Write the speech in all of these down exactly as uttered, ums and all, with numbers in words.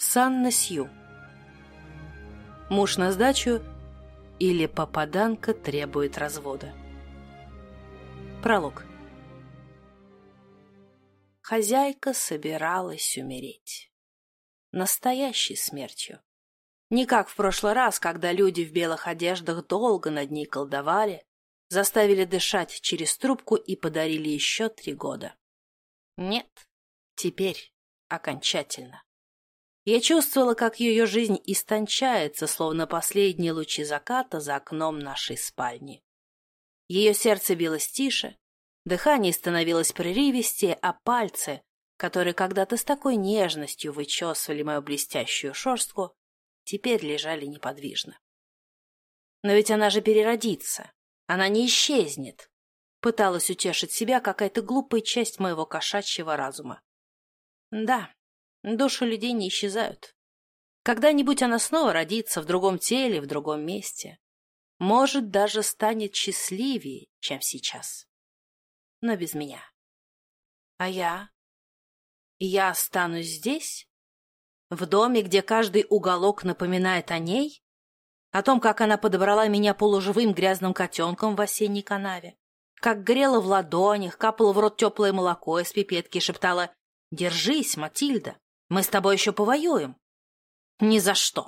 Санна Сью. Муж на сдачу или попаданка требует развода. Пролог. Хозяйка собиралась умереть. Настоящей смертью. Не как в прошлый раз, когда люди в белых одеждах долго над ней колдовали, заставили дышать через трубку и подарили еще три года. Нет, теперь окончательно. Я чувствовала, как ее жизнь истончается, словно последние лучи заката за окном нашей спальни. Ее сердце билось тише, дыхание становилось прерывистее, а пальцы, которые когда-то с такой нежностью вычесывали мою блестящую шерстку, теперь лежали неподвижно. Но ведь она же переродится, она не исчезнет, пыталась утешить себя какая-то глупая часть моего кошачьего разума. Да, души людей не исчезают. Когда-нибудь она снова родится в другом теле, в другом месте. Может, даже станет счастливее, чем сейчас. Но без меня. А я? Я останусь здесь? В доме, где каждый уголок напоминает о ней? О том, как она подобрала меня полуживым грязным котенком в осенней канаве? Как грела в ладонях, капала в рот теплое молоко из пипетки и шептала: «Держись, Матильда, мы с тобой еще повоюем». Ни за что.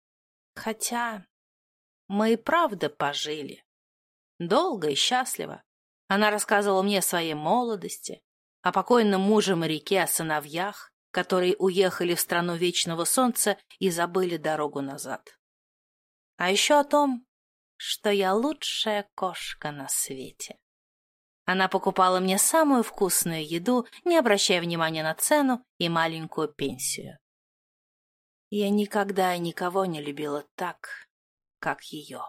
Хотя мы и правда пожили. Долго и счастливо. Она рассказывала мне о своей молодости, о покойном муже-моряке, о сыновьях, которые уехали в страну вечного солнца и забыли дорогу назад. А еще о том, что я лучшая кошка на свете. Она покупала мне самую вкусную еду, не обращая внимания на цену и маленькую пенсию. Я никогда и никого не любила так, как ее.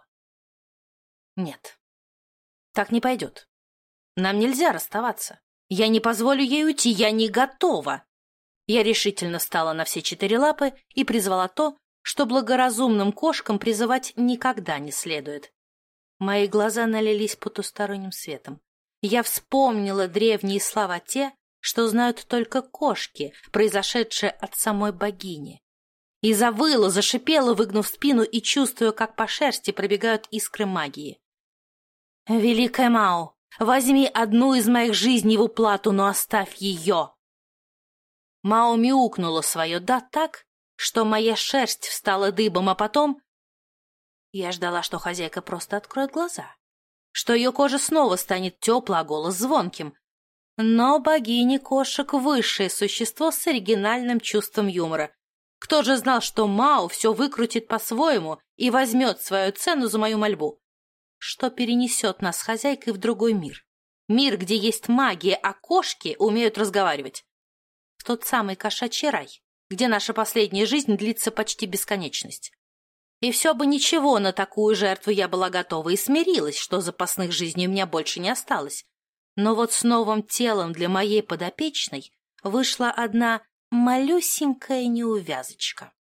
Нет, так не пойдет. Нам нельзя расставаться. Я не позволю ей уйти, я не готова. Я решительно встала на все четыре лапы и призвала то, что благоразумным кошкам призывать никогда не следует. Мои глаза налились потусторонним светом. Я вспомнила древние слова, те, что знают только кошки, произошедшие от самой богини. И завыла, зашипела, выгнув спину и чувствуя, как по шерсти пробегают искры магии. «Великая Мао, возьми одну из моих жизней в уплату, но оставь ее!» Мао мяукнула свое «да» так, что моя шерсть встала дыбом, а потом... Я ждала, что хозяйка просто откроет глаза, что ее кожа снова станет теплой, а голос звонким. Но богиня кошек — высшее существо с оригинальным чувством юмора. Кто же знал, что Мао все выкрутит по-своему и возьмет свою цену за мою мольбу? Что перенесет нас с хозяйкой в другой мир? Мир, где есть магия, а кошки умеют разговаривать. В тот самый кошачий рай, где наша последняя жизнь длится почти бесконечность. И все бы ничего, на такую жертву я была готова и смирилась, что запасных жизней у меня больше не осталось. Но вот с новым телом для моей подопечной вышла одна малюсенькая неувязочка.